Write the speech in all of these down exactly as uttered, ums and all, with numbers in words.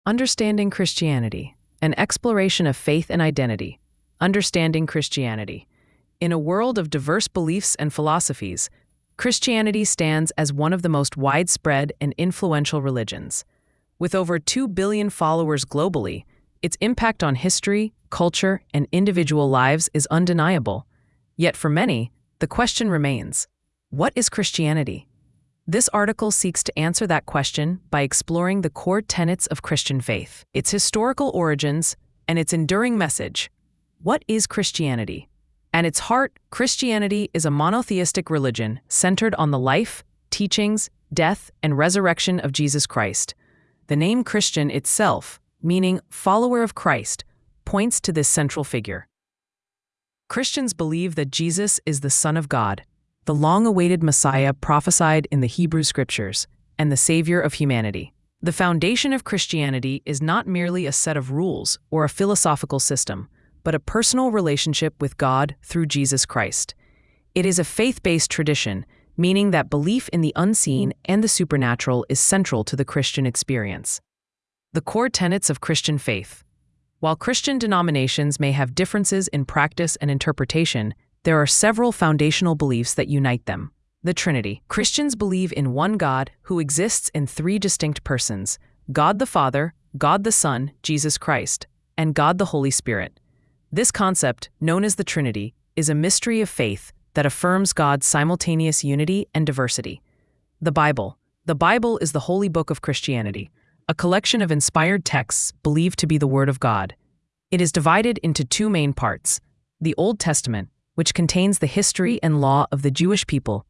Understanding Christianity, an exploration of faith and identity. Understanding Christianity. In a world of diverse beliefs and philosophies, Christianity stands as one of the most widespread and influential religions. With over two billion followers globally, its impact on history, culture, and individual lives is undeniable. Yet for many, the question remains, what is Christianity? This article seeks to answer that question by exploring the core tenets of Christian faith, its historical origins, and its enduring message. What is Christianity? At its heart, Christianity is a monotheistic religion centered on the life, teachings, death, and resurrection of Jesus Christ. The name Christian itself, meaning follower of Christ, points to this central figure. Christians believe that Jesus is the Son of God, the long-awaited Messiah prophesied in the Hebrew Scriptures, and the Savior of humanity. The foundation of Christianity is not merely a set of rules or a philosophical system, but a personal relationship with God through Jesus Christ. It is a faith-based tradition, meaning that belief in the unseen and the supernatural is central to the Christian experience. The core tenets of Christian faith. While Christian denominations may have differences in practice and interpretation, there are several foundational beliefs that unite them. The Trinity. Christians believe in one God who exists in three distinct persons: God the Father, God the Son, Jesus Christ, and God the Holy Spirit. This concept, known as the Trinity, is a mystery of faith that affirms God's simultaneous unity and diversity. The Bible. The Bible is the holy book of Christianity, a collection of inspired texts believed to be the Word of God. It is divided into two main parts: the Old Testament, which contains the history and law of the Jewish people,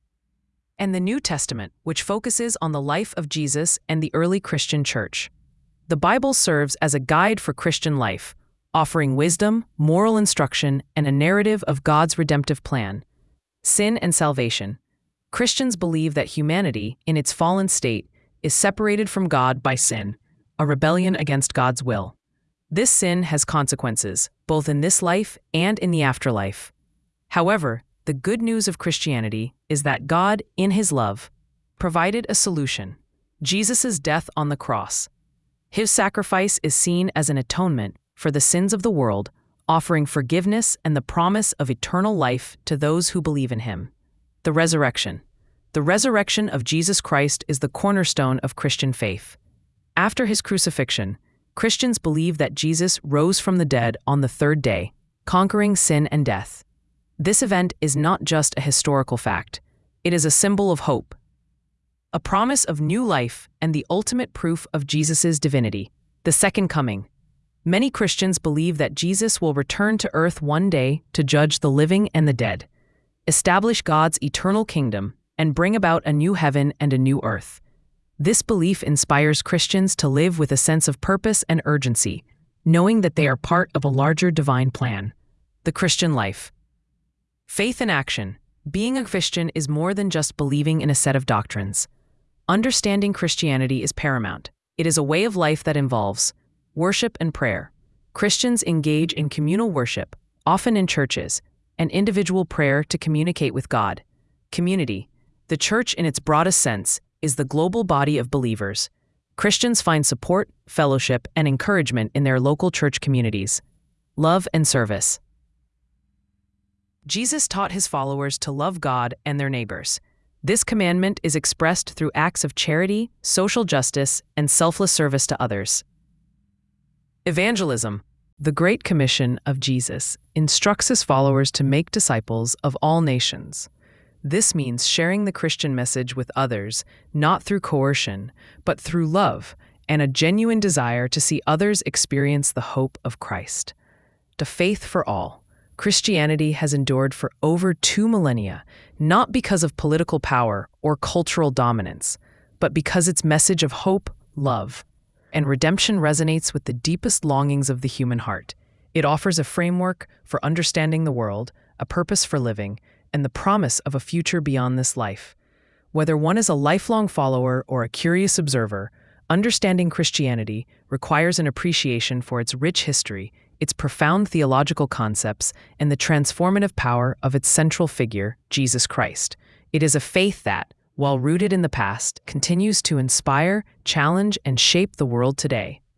and the New Testament, which focuses on the life of Jesus and the early Christian church. The Bible serves as a guide for Christian life, offering wisdom, moral instruction, and a narrative of God's redemptive plan. Sin and salvation. Christians believe that humanity, in its fallen state, is separated from God by sin, a rebellion against God's will. This sin has consequences, both in this life and in the afterlife. However, the good news of Christianity is that God, in His love, provided a solution: Jesus' death on the cross. His sacrifice is seen as an atonement for the sins of the world, offering forgiveness and the promise of eternal life to those who believe in Him. The resurrection. The resurrection of Jesus Christ is the cornerstone of Christian faith. After His crucifixion, Christians believe that Jesus rose from the dead on the third day, conquering sin and death. This event is not just a historical fact. It is a symbol of hope, a promise of new life, and the ultimate proof of Jesus' divinity, the second coming. Many Christians believe that Jesus will return to earth one day to judge the living and the dead, establish God's eternal kingdom, and bring about a new heaven and a new earth. This belief inspires Christians to live with a sense of purpose and urgency, knowing that they are part of a larger divine plan. The Christian life. Faith in action. Being a Christian is more than just believing in a set of doctrines. Understanding Christianity is paramount. It is a way of life that involves worship and prayer. Christians engage in communal worship, often in churches, and individual prayer to communicate with God. Community. The church, in its broadest sense, is the global body of believers. Christians find support, fellowship, and encouragement in their local church communities. Love and service. Jesus taught His followers to love God and their neighbors. This commandment is expressed through acts of charity, social justice, and selfless service to others. Evangelism. The Great Commission of Jesus instructs His followers to make disciples of all nations. This means sharing the Christian message with others, not through coercion, but through love and a genuine desire to see others experience the hope of Christ. To faith for all. Christianity has endured for over two millennia, not because of political power or cultural dominance, but because its message of hope, love, and redemption resonates with the deepest longings of the human heart. It offers a framework for understanding the world, a purpose for living, and the promise of a future beyond this life. Whether one is a lifelong follower or a curious observer, understanding Christianity requires an appreciation for its rich history, its profound theological concepts, and the transformative power of its central figure, Jesus Christ. It is a faith that, while rooted in the past, continues to inspire, challenge, and shape the world today.